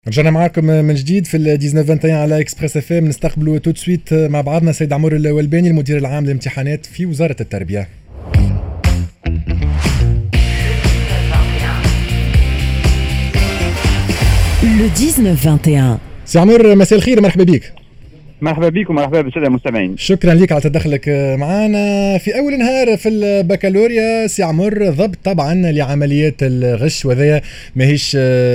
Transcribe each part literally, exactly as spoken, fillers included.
رجعنا معاكم من جديد في ال تسعة عشر واحد وعشرين على اكسبريس اف ام. نستقبلوا تو سويت مع بعضنا سيد عمور الولباني المدير العام للامتحانات في وزارة التربية. Le dix-neuf vingt et un. سي عمور مساء الخير، مرحبا بك. مرحبا بكم، مرحبا بالساده المستمعين. شكرا لك على تدخلك معنا في اول نهار في البكالوريا. سي عمور، ضبط طبعا لعمليات الغش وذا ماهيش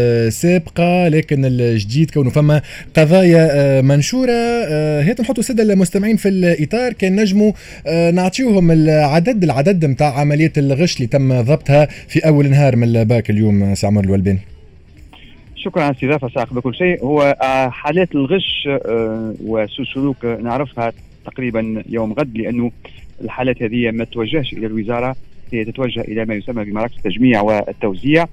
سابقه، لكن الجديد كونه فما قضايا منشوره. هات نحطوا ساده المستمعين في الاطار، كان نجموا نعطيوهم العدد العدد نتاع عمليات الغش اللي تم ضبطها في اول نهار من الباك اليوم. سي عمور الولباني. شكرا على الاستضافه ساق. بكل شيء هو حالات الغش وسوء سلوك نعرفها تقريبا يوم غد، لانه الحالات هذه ما تتوجهش الى الوزاره، هي تتوجه الى ما يسمى بمراكز التجميع والتوزيع،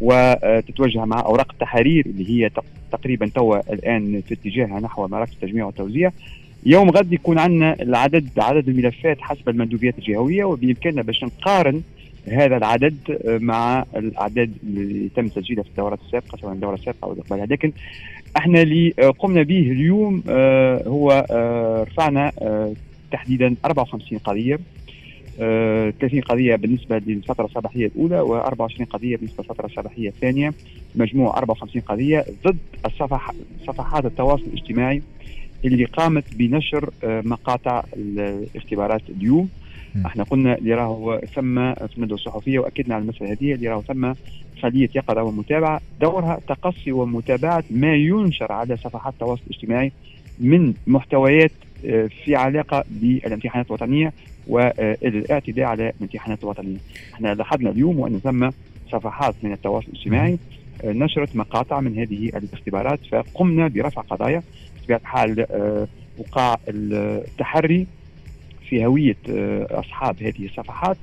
وتتوجه مع اوراق التحارير اللي هي تقريبا توا الان في اتجاهها نحو مراكز التجميع والتوزيع. يوم غد يكون عندنا العدد عدد الملفات حسب المندوبيات الجهويه، وبامكاننا باش نقارن هذا العدد مع الاعداد اللي تم تسجيلها في الدورات السابقه، سواء الدوره السابقه او اللي قبلها. لكن احنا اللي قمنا به اليوم هو رفعنا تحديدا أربعة وخمسين قضيه، ثلاثين قضيه بالنسبه للفتره الصباحيه الاولى وأربعة وعشرين قضيه بالنسبه للفتره الصباحيه الثانيه، مجموع أربعة وخمسين قضيه ضد الصفح صفحات التواصل الاجتماعي اللي قامت بنشر مقاطع الاختبارات اليوم. احنا قلنا اللي راهو ثم في الندوه الصحفيه واكدنا على المساله هذه، اللي راهو ثم خليه يقظه ومتابعه، دورها تقصي ومتابعه ما ينشر على صفحات التواصل الاجتماعي من محتويات في علاقه بالامتحانات الوطنيه والاعتداء على الامتحانات الوطنيه. احنا لاحظنا اليوم وان ثم صفحات من التواصل الاجتماعي نشرت مقاطع من هذه الاختبارات، فقمنا برفع قضايا. بطبيعه الحال وقع التحري في هوية أصحاب هذه الصفحات،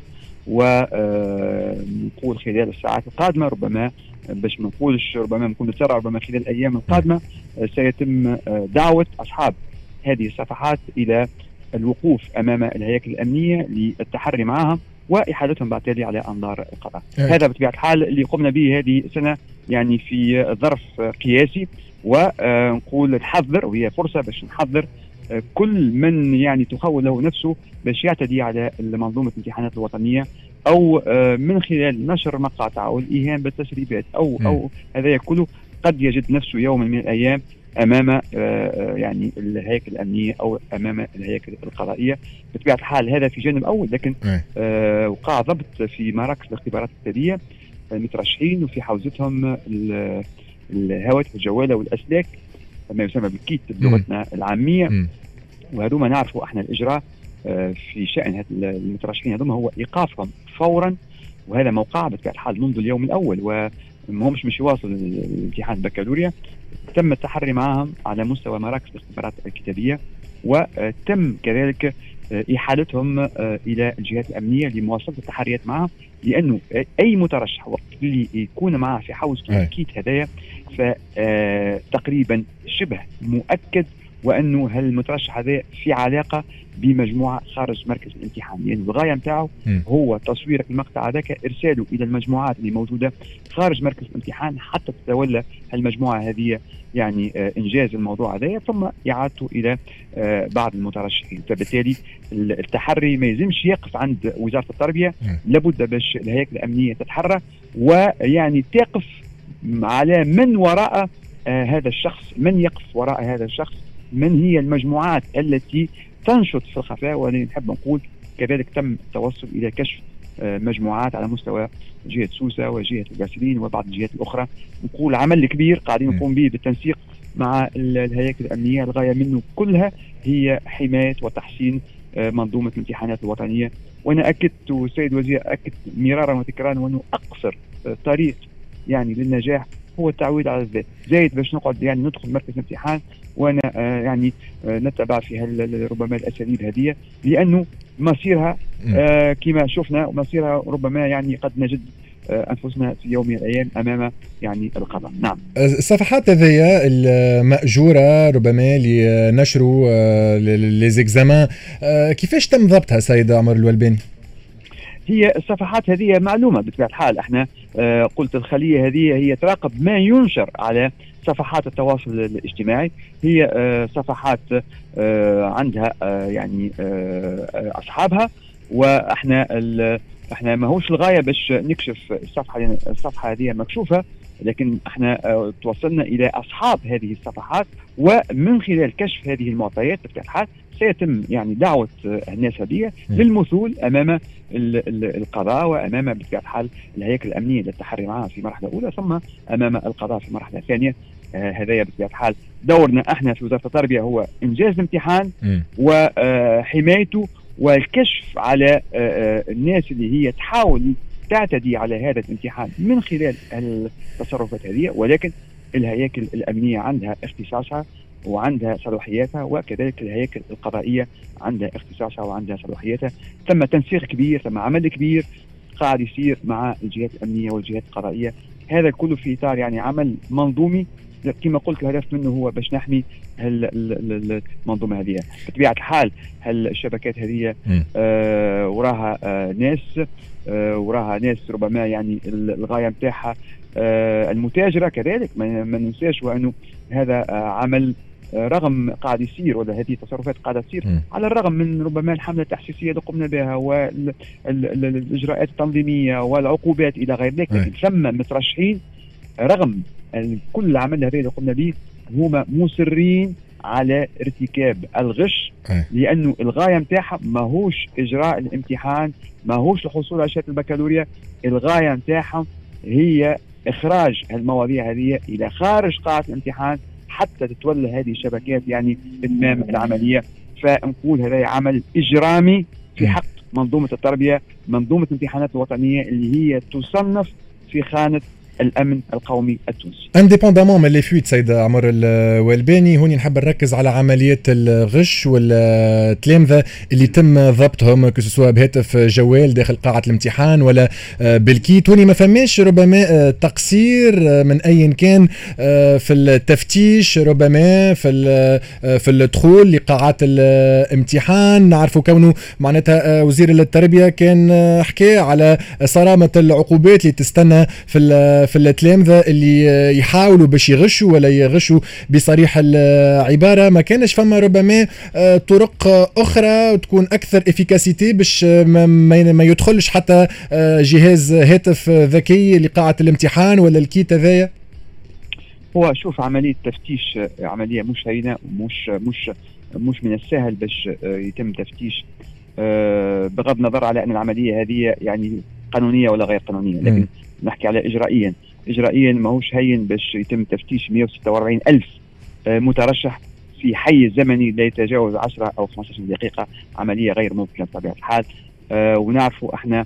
ونقول خلال الساعات القادمة ربما، باش ما نقولش ربما نكون نتسرع، ربما خلال الأيام القادمة سيتم دعوة أصحاب هذه الصفحات إلى الوقوف أمام الهياكل الأمنية للتحري معها وإحالتهم بعد ذلك على أنظار القضاء. هذا بطبيعة الحال اللي قمنا به هذه السنة، يعني في ظرف قياسي، ونقول نحذر، وهي فرصة باش نحذر كل من يعني تخول له نفسه باش يعتدي على منظومة الامتحانات الوطنية، أو من خلال نشر مقاطع أو الإيهام بالتسريبات أو م. أو هذا كله قد يجد نفسه يوما من الأيام أمام يعني الهياكل الأمنية أو أمام الهياكل القضائية. بطبيعة الحال هذا في جانب أول، لكن آه وقع ضبط في مراكز الاختبارات التالية المترشحين وفي حوزتهم الهواتف الجوالة والأسلاك، ما يسمى بالكيت بلغتنا العامية. م. وهذوما نعرفوا احنا الإجراء في شأن المترشحين هذوما هو إيقافهم فورا، وهذا موقع بطبيعة الحال منذ اليوم الأول، ومهمش مش يواصل الامتحان البكالوريا. تم التحري معهم على مستوى مراكز الاختبارات الكتابية، وتم كذلك إحالتهم إلى الجهات الأمنية لمواصلة التحريات معهم، لأنه أي مترشح وقت اللي يكون معه في حوزته الكيت هدايا فتقريبا شبه مؤكد وأنه هالمترشح هذا في علاقة بمجموعة خارج مركز الامتحان، لأن يعني الغاية متاعه هو تصوير المقطع هذاك، إرساله إلى المجموعات اللي موجودة خارج مركز الامتحان حتى تتولى المجموعة هذه يعني آه إنجاز الموضوع هذا، ثم إعادته إلى آه بعض المترشحين. فبالتالي التحري ما يلزمش يقف عند وزارة التربية، لابد باش الهياكل الأمنية تتحرى ويعني تقف على من وراء آه هذا الشخص، من يقف وراء هذا الشخص، من هي المجموعات التي تنشط في الخفاء. ونحب نقول كذلك تم التوصل إلى كشف مجموعات على مستوى جهة سوسة وجهة الباسلين وبعض الجهات الأخرى. نقول عمل كبير قاعدين نقوم به بالتنسيق مع الهياكل الأمنية، الغاية منه كلها هي حماية وتحسين منظومة الامتحانات الوطنية. وأنا أكدت والسيد وزير أكد مرارا وتكرارا وأنه أقصر طريق يعني للنجاح هو التعويد على الذات، زايد باش نقعد يعني ندخل مركز الامتحان وانا آه يعني آه نتبع في ربما الاساليب هذه، لانه مصيرها آه كما شفنا مصيرها ربما يعني قد نجد آه انفسنا في يوم من الايام امام يعني القضاء. نعم. الصفحات هذيا المأجوره ربما لنشروا آه ليزيكزامان آه كيفاش تم ضبطها سيد عمر الولباني؟ هي الصفحات هذه معلومة بطبيعة الحال. احنا آه قلت الخلية هذه هي تراقب ما ينشر على صفحات التواصل الاجتماعي هي صفحات عندها يعني اصحابها، واحنا احنا ماهوش الغايه باش نكشف الصفحه، لان الصفحه هذه مكشوفه، لكن احنا توصلنا الى اصحاب هذه الصفحات، ومن خلال كشف هذه المعطيات بطبيعه الحال سيتم يعني دعوه الناس هذه للمثول امام القضاء وامام بطبيعه الحال الهياكل الامنيه للتحري معها في مرحله اولى، ثم امام القضاء في مرحله ثانيه. آه هذايا بطبيعه الحال دورنا احنا في وزاره التربيه هو انجاز الامتحان وحمايته والكشف على آه الناس اللي هي تحاول تعتدي على هذا الامتحان من خلال التصرفات هذه، ولكن الهياكل الامنيه عندها اختصاصها وعندها صلاحياتها، وكذلك الهياكل القضائيه عندها اختصاصها وعندها صلاحياتها. ثم تنسيق كبير، ثم عمل كبير قاعد يصير مع الجهات الامنيه والجهات القضائيه، هذا كله في اطار يعني عمل منظومي كما قلت. الهدف منه هو باش نحمي المنظومه هذه. بطبيعه الحال الشبكات هذه آه وراها آه ناس آه وراها ناس ربما يعني الغايه نتاعها آه المتاجره كذلك، ما ننساش وانه هذا آه عمل آه رغم قاعد يصير، ولا هذه التصرفات قاعده تصير على الرغم من ربما الحمله التحسيسيه اللي قمنا بها والاجراءات التنظيميه والعقوبات الى غير ذلك، لكن ثم مترشحين رغم كل العمل هذا اللي قمنا به هما مصرين على ارتكاب الغش، لانه الغايه نتاعها ماهوش اجراء الامتحان، ماهوش الحصول على شهاده البكالوريا، الغايه نتاعها هي اخراج المواضيع هذه الى خارج قاعه الامتحان حتى تتولى هذه الشبكات يعني اتمام العمليه. فنقول هذا عمل اجرامي في حق منظومه التربيه، منظومه الامتحانات الوطنيه اللي هي تصنف في خانه الامن القومي التونسي. انديبوندامون من لي فويت سيد عمر الوالباني، هوني نحب نركز على عمليات الغش والتلامذه اللي تم ضبطهم كسوا بهاتف جوال داخل قاعه الامتحان ولا بالكيت، هوني ما فماش ربما تقصير من ايا كان في التفتيش ربما في في الدخول لقاعات الامتحان. نعرفوا كونه معناتها وزير التربيه كان حكى على صرامه العقوبات اللي تستنى في في التلامذة اللي يحاولوا باش يغشوا ولا يغشوا بصريح العبارة. ما كانش فما ربما طرق أخرى تكون أكثر إفيكاسيتي باش ما يدخلش حتى جهاز هاتف ذكي لقاعة الامتحان ولا الكيت هذايا؟ هو شوف، عملية تفتيش عملية مش هينة، مش مش مش من السهل باش يتم تفتيش بغض النظر على أن العملية هذه يعني قانونية ولا غير قانونية، لكن م. نحكي على إجرائيا. إجرائيا ماهوش هين باش يتم تفتيش مئة وستة وأربعين ألف مترشح في حيز زمني لا يتجاوز عشرة أو خمسة عشر دقيقة، عملية غير ممكنة بطبيعة الحال. آه ونعرفوا احنا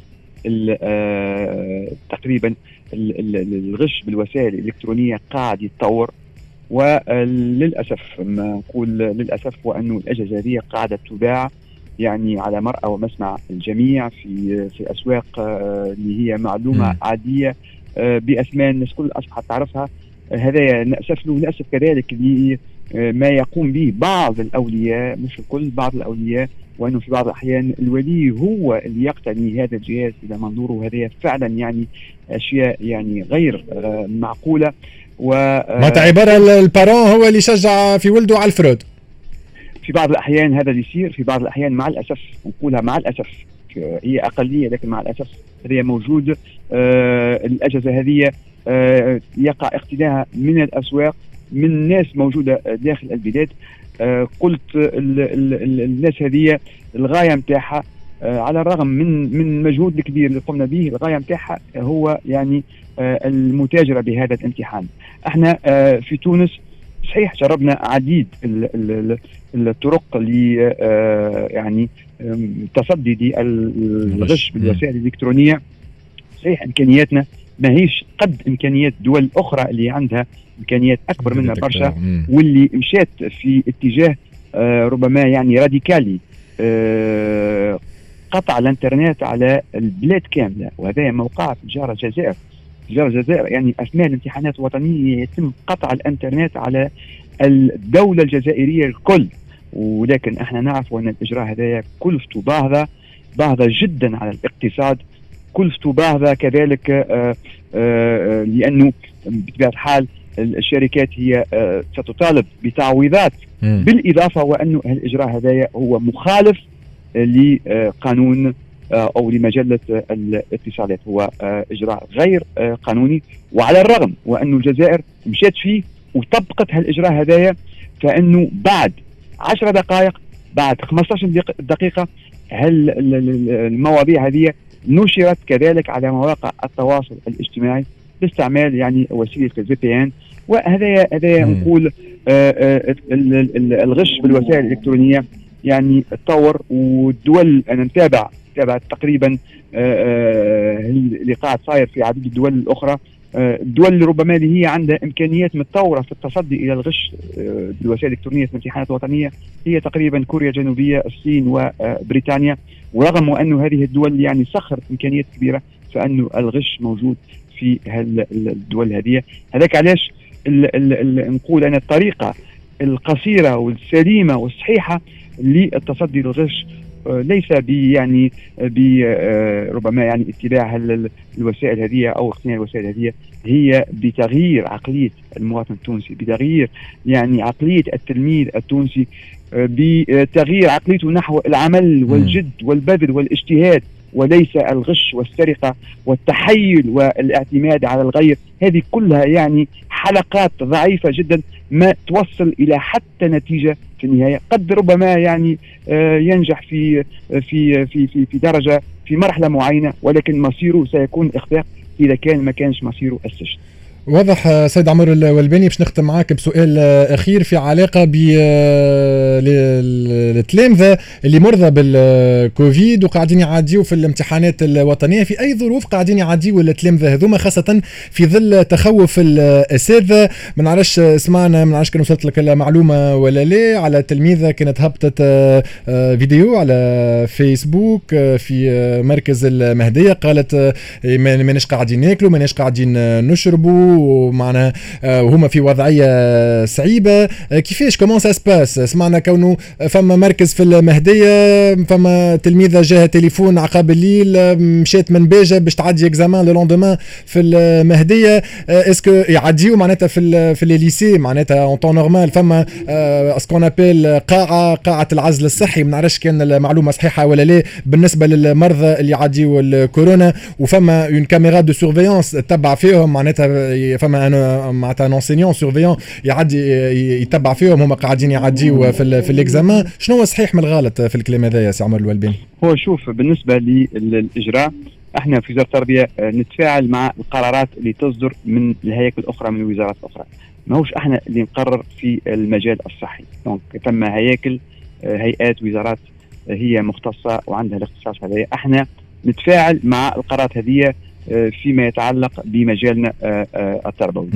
آه تقريبا الغش بالوسائل الإلكترونية قاعد يتطور، وللأسف ما نقول للأسف وأنه الأجهزة هذه قاعدة تباع يعني على مرأى ومسمع الجميع في في أسواق اللي هي معلومة م. عادية بأثمان الناس كل أصبحت تعرفها. هذا نأسف له. نأسف كذلك ما يقوم به بعض الأولياء، مش الكل، بعض الأولياء، وأنه في بعض الأحيان الولي هو اللي يقتني هذا الجهاز إلى منظوره. وهذا فعلا يعني أشياء يعني غير معقولة. و ما عبارة البارون هو اللي يشجع في ولده على الفرود. في بعض الأحيان هذا اللي يصير، في بعض الأحيان مع الأسف، نقولها مع الأسف، هي أقلية لكن مع الأسف هذه موجود. آه الأجهزة هذه آه يقع اقتناءها من الأسواق، من ناس موجودة داخل البلاد. آه قلت ال ال ال الناس هذه الغاية متاعها آه على الرغم من من مجهود الكبير اللي قمنا به، الغاية متاعها هو يعني آه المتاجرة بهذا الامتحان. احنا آه في تونس صحيح جربنا عديد ال ال الطرق اللي آه يعني تصدي للغش بالوسائل الإلكترونية. صحيح إمكانياتنا ما هيش قد إمكانيات دول أخرى اللي عندها إمكانيات أكبر منها برشا، واللي مشات في اتجاه آه ربما يعني راديكالي آه قطع الانترنت على البلاد كاملة. وهذا موقع في الجارة الجزائر. الجارة الجزائر يعني أثناء الامتحانات الوطنية يتم قطع الانترنت على الدولة الجزائرية الكل. ولكن احنا نعرف ان الاجراء هذا كلفته باهظه باهظه جدا على الاقتصاد، كلفته باهظه كذلك آآ آآ لانه بطبيعه الحال الشركات هي ستطالب بتعويضات، بالاضافه وانه الاجراء هذايا هو مخالف لقانون او لمجله الاتصالات، هو اجراء غير قانوني. وعلى الرغم وانه الجزائر مشات فيه وطبقت هالاجراء هذايا، فانه بعد عشر دقائق بعد خمسة عشر دقيقه هل المواضيع هذه نشرت كذلك على مواقع التواصل الاجتماعي باستعمال يعني وسيله الفي بي ان. وهذا هذا نقول الغش بالوسائل الالكترونيه يعني تطور، والدول انا نتابع تابع تقريبا اللي قاعد صاير في عديد الدول الاخرى، الدول اللي ربما اللي هي عندها امكانيات متطوره في التصدي الى الغش بالوسائل الالكترونيه في الامتحانات الوطنيه هي تقريبا كوريا الجنوبيه، الصين وبريطانيا. ورغم انه هذه الدول يعني سخرت امكانيات كبيره، فانه الغش موجود في الدول هذه. هذاك علاش نقول انا الطريقه القصيره والسليمه والصحيحه للتصدي للغش ليس ب يعني بربما يعني اتباع الوسائل هذه او اقتناء الوسائل هذه، هي بتغيير عقليه المواطن التونسي، بتغيير يعني عقليه التلميذ التونسي، بتغيير عقليته نحو العمل والجد والبذل والاجتهاد، وليس الغش والسرقه والتحيل والاعتماد على الغير. هذه كلها يعني حلقات ضعيفه جدا ما توصل الى حتى نتيجه في النهايه. قد ربما يعني ينجح في في في في, في درجه في مرحله معينه، ولكن مصيره سيكون اخفاق اذا كان ما كانش مصيره السجن. واضح. سيد عمر الولباني، باش نختم معاك بسؤال اخير في علاقه بالتلامذه اللي مرضى بالكوفيد وقاعدين يعديوا في الامتحانات الوطنيه. في اي ظروف قاعدين يعديوا التلامذه هذوما، خاصه في ظل تخوف الاساتذه؟ ما نعرفش سمعنا، ما نعرفش كان وصلت لك المعلومه ولا لا، على تلميذه كانت هبطت فيديو على فيسبوك في مركز المهديه، قالت ماناش قاعدين ناكلوا، ماناش قاعدين نشربوا، ومعنا وهما في وضعيه صعيبه. كيفاش كومون سا سباس؟ سمعنا كونه فما مركز في المهديه، فما تلميذه جاها تليفون عقاب الليل مشات من باجه باش تعدي اكزامان لو لوندومان في المهديه. اسكو يعديوا معناتها في في لي ليسي معناتها اون طون نورمال؟ فما اسكون ابيل قاعه قاعه العزل الصحي، ما نعرفش كان المعلومه صحيحه ولا لا بالنسبه للمرضى اللي يعديوا الكورونا، وفما اون كاميرا دو سورفيونس تتبع فيهم معناتها، فما انا معناتها انسينيون سورفيون يعدي يتبع فيهم هما قاعدين يعديوا في في الاكزامان. شنو هو صحيح من الغلط في الكلام هذا يا سي عمر الولباني؟ هو شوف، بالنسبه للاجراء احنا في وزاره التربيه نتفاعل مع القرارات اللي تصدر من الهياكل الاخرى من الوزارات الاخرى، ماهوش احنا اللي نقرر في المجال الصحي. دونك ثم هياكل هيئات وزارات هي مختصه وعندها الاختصاص هذا، احنا نتفاعل مع القرارات هذه فيما يتعلق بمجالنا التربوي.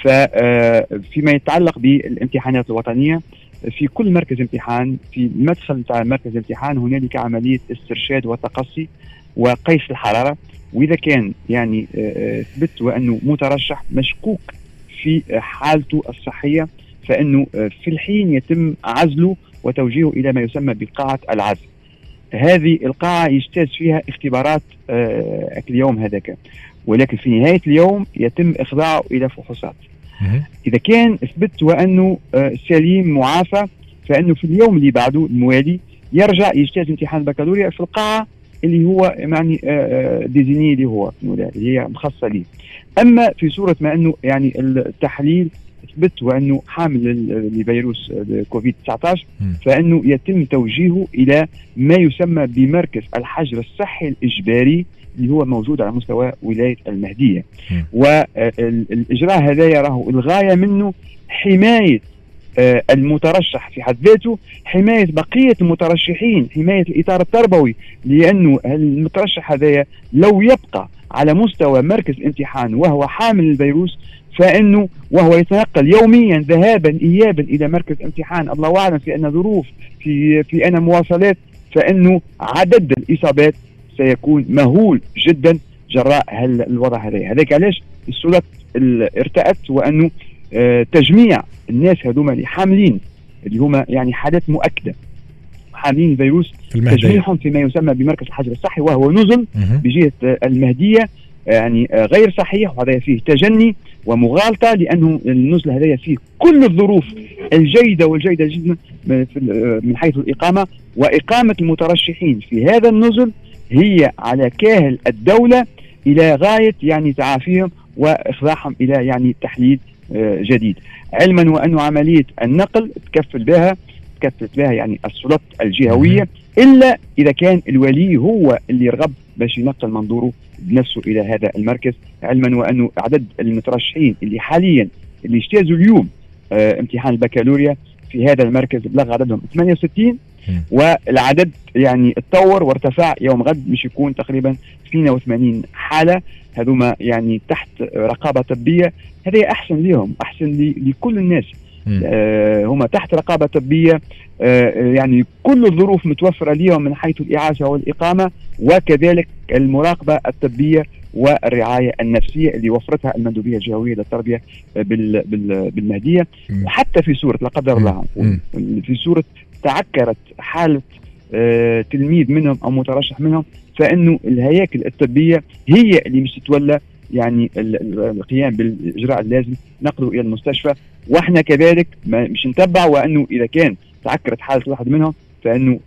ففيما يتعلق بالامتحانات الوطنية، في كل مركز امتحان في المدخل بتاع مركز الامتحان هنالك عملية استرشاد وتقصي وقيس الحرارة، وإذا كان يعني ثبت وأنه مترشح مشكوك في حالته الصحية فإنه في الحين يتم عزله وتوجيهه إلى ما يسمى بقاعة العزل. هذه القاعة يجتاز فيها اختبارات آه اليوم هذاك، ولكن في نهاية اليوم يتم إخضاعه إلى فحوصات. إذا كان اثبت وأنه آه سليم معافى، فإنه في اليوم اللي بعده الموالي يرجع يجتاز امتحان البكالوريا في القاعة اللي هو يعني آه ديزيني اللي هو اللي هي مخصصة ليه. أما في صورة ما أنه يعني التحليل اثبت وانه حامل لفيروس كوفيد تسعة عشر، فانه يتم توجيهه الى ما يسمى بمركز الحجر الصحي الاجباري اللي هو موجود على مستوى ولايه المهديه. والاجراء هذا يراه الغايه منه حمايه المترشح في حد ذاته، حمايه بقيه المترشحين، حمايه الاطار التربوي، لانه المترشح هذا لو يبقى على مستوى مركز امتحان وهو حامل الفيروس، فإنه وهو يتنقل يوميا ذهابا إيابا إلى مركز امتحان، الله أعلم في أن ظروف في في أن مواصلات، فإنه عدد الإصابات سيكون مهول جدا جراء الوضع هذا. هذاك علاش السلطات ارتأت وأنه تجميع الناس هذوما اللي حاملين اللي هما يعني حالات مؤكدة حاملين الفيروس، تجميعهم فيما يسمى بمركز الحجر الصحي، وهو نزل بجهة المهدية يعني غير صحيح، وهذا فيه تجني ومغالطه، لانه النزل هذايا فيه كل الظروف الجيده والجيده جدا من حيث الاقامه، واقامه المترشحين في هذا النزل هي على كاهل الدوله الى غايه يعني تعافيهم واخضاعهم الى يعني تحليل جديد، علما وأن عمليه النقل تكفل بها تكفلت بها يعني السلطات الجهويه، الا اذا كان الولي هو اللي يرغب باش ينقل منظوره بنفسه الى هذا المركز، علما وانه عدد المترشحين اللي حاليا اللي اجتازوا اليوم آه امتحان البكالوريا في هذا المركز بلغ عددهم ثمانية وستين، والعدد يعني اتطور وارتفع يوم غد مش يكون تقريبا اثنين وثمانين حاله، هذوما يعني تحت رقابه طبيه، هذه احسن لهم، احسن لكل الناس. آه هم تحت رقابه طبيه، آه يعني كل الظروف متوفره لهم من حيث الاعاشه والاقامه، وكذلك المراقبه الطبيه والرعايه النفسيه اللي وفرتها المندوبيه الجهويه للتربيه بال بال بالمهديه. وحتى في صوره لا قدر الله في صوره تعكرت حاله آه تلميذ منهم او مترشح منهم، فانه الهياكل الطبيه هي اللي مش تتولى يعني القيام بالاجراء اللازم نقله الى المستشفى، واحنا كذلك مش نتبع، وانه اذا كان تعكرت حاله واحد منهم فانه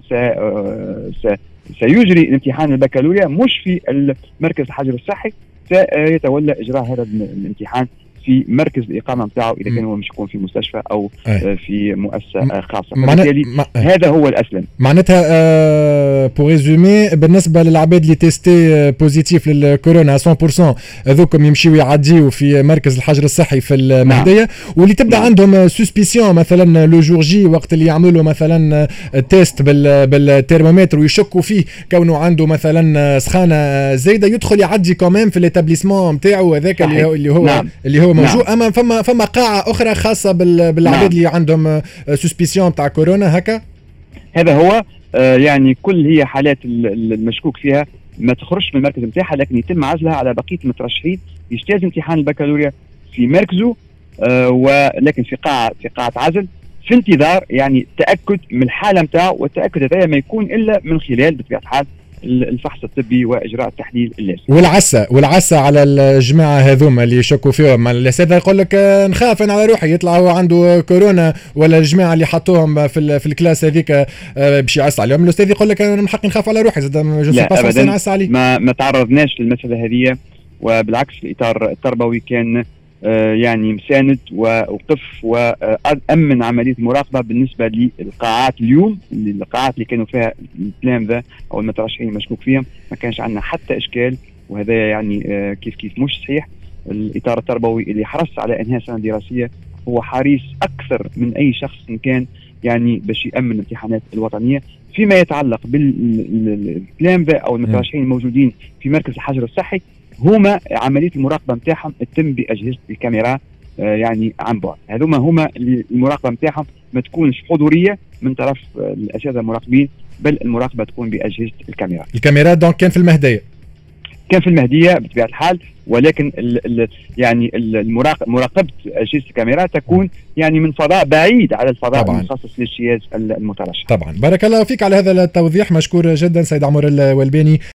سيجري الامتحان البكالوريا مش في المركز الحجر الصحي، سيتولى اجراء هذا الامتحان في مركز الاقامه نتاعو اذا كان هو مش يكون في مستشفى او أه. في مؤسسه خاصه، فبالتالي مع... هذا هو الاسلم. معناتها أه بو ريزومي بالنسبه للعباد اللي تيستي بوزيتيف للكورونا مية بالمية هذوكم يمشيوا يعديوا في مركز الحجر الصحي في المهديه، نعم. واللي تبدا نعم. عندهم سوسبيسيون مثلا لو جور جي وقت اللي يعملوا مثلا تيست بال بالترمومتر ويشكوا فيه كونه عنده مثلا سخانه زايده، يدخل يعدي كمان في الاتابليسمون نتاعو هذاك اللي هو اللي هو, نعم. اللي هو موجود. نعم. اما فما فما قاعه اخرى خاصه بالعباد نعم. اللي عندهم سوسبيسيون تاع كورونا هكا. هذا هو آه يعني كل هي حالات المشكوك فيها ما تخرجش من المركز نتاعها، لكن يتم عزلها على بقيه المترشحين يجتاز امتحان البكالوريا في مركزه، آه ولكن في قاعه في قاعه عزل في انتظار يعني تاكد من الحاله نتاعو، والتاكد هذا ما يكون الا من خلال بطبيعه الحال الفحص الطبي واجراء التحليل اللازم. والعسى والعسى على الجماعه هذوما اللي يشكوا فيهم، الاستاذ يقول لك نخاف انا على روحي يطلع هو عنده كورونا، ولا الجماعه اللي حطوهم في في الكلاس هذيك باش يعس عليهم، الاستاذ يقول لك انا من حقي نخاف على روحي، زاد جو سي با سونسي نعس عليه. ما ما تعرضناش للمساله هذه، وبالعكس الاطار التربوي كان آه يعني مساند ووقف وأمن عملية المراقبة بالنسبة للقاعات اليوم، القاعات اللي كانوا فيها الكلام ذا أو المترشحين المشكوك فيهم ما كانش عندنا حتى إشكال، وهذا يعني آه كيف كيف مش صحيح. الإطار التربوي اللي حرص على إنهاء سنة دراسية هو حريص أكثر من أي شخص إن كان يعني باش يأمن الامتحانات الوطنية. فيما يتعلق بالكلام ذا أو المترشحين الموجودين في مركز الحجر الصحي، هما عمليه المراقبه نتاعهم تتم باجهزه الكاميرا آه يعني عن بعد، هذوما هما المراقبه نتاعهم ما تكونش حضوريه من طرف الاساتذه المراقبين، بل المراقبه تكون باجهزه الكاميرا. الكاميرا دونك كان في المهديه كان في المهديه بطبيعه الحال، ولكن ال ال يعني المراقب مراقبه اجهزه الكاميرا تكون يعني من فضاء بعيد على الفضاء طبعاً. المخصص لاجتياز المترشح. طبعا. بارك الله فيك على هذا التوضيح، مشكور جدا سيد عمر الولباني.